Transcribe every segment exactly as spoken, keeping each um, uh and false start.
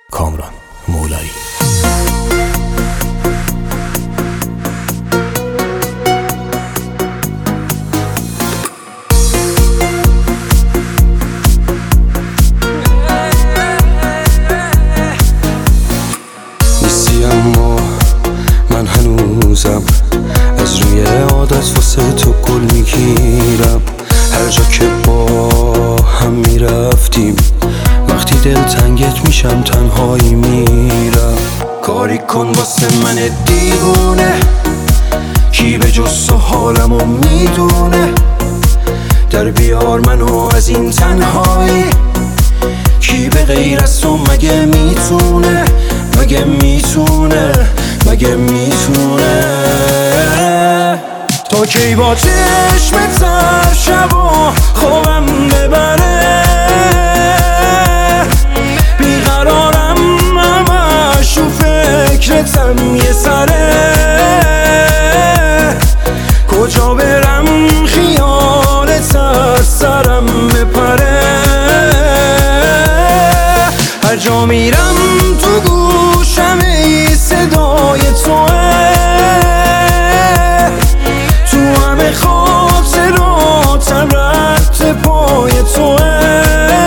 کامران مولایی. نیستی اما من هنوزم از روی عادت واسه تو گل میگیرم. هر جا که با هم میرفتیم وقتی دل تنگت میشم تنهایی میرم. کاری کن واسه من دیوونه، کی به جز تو حالمو میدونه. در بیار منو از این تنهایی، کی به غیر از تو مگه میتونه، مگه میتونه، مگه میتونه. تا کی با چشمت هر شبا خوابم ببره، بیقرارم همش و فکرتم یه سره. کجا برم خیالت از سرم بپره. هر جا میرم تو گوشم ای صدای توه، تو همه خاطراتم رد پای توه.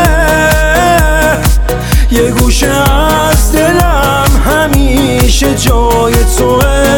یه گوشه از دلم همیشه جای توه.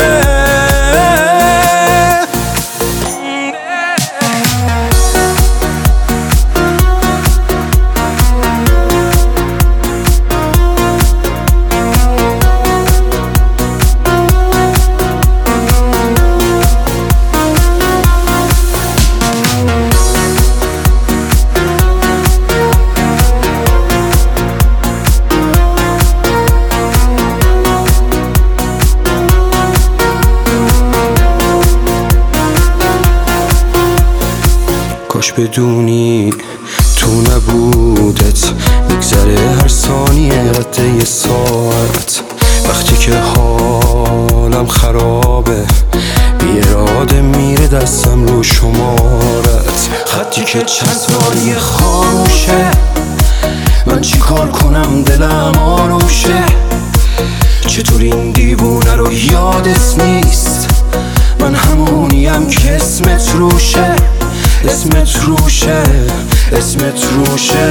کاش بدونی تو نبودت میگذره هر ثانیه قد یه ساعت. وقتی که حالم خرابه بی اراده میره دستم رو شمارت. خطی که چند سالی خاموشه، من چی کار کنم دلم آروشه. چطور این دیوونه رو یادت نیست، من همونیم که اسمت روشه، اسمت روشه، اسمت روشه.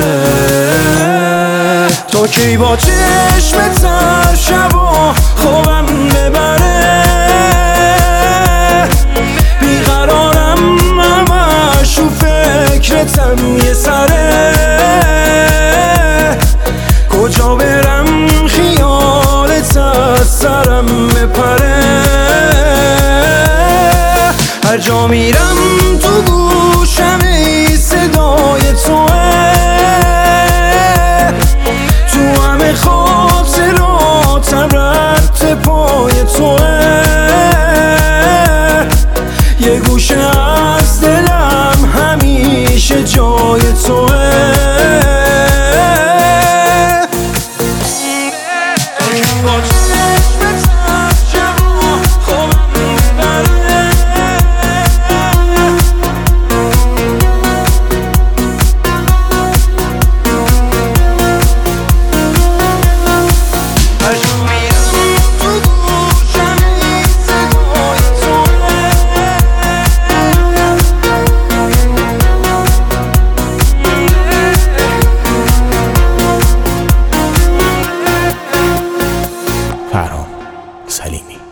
تا کی با چشمت هر شبا خوابم ببره، بیقرارم همش و فکرتم یه سره. کجا برم خیالت از سرم بپره. هر جا میرم تو گوشم ای صدای توه، تو همه خاطراتم رد پای توه. یه گوشه از دلم همیشه جای توه. فرهام سلیمی.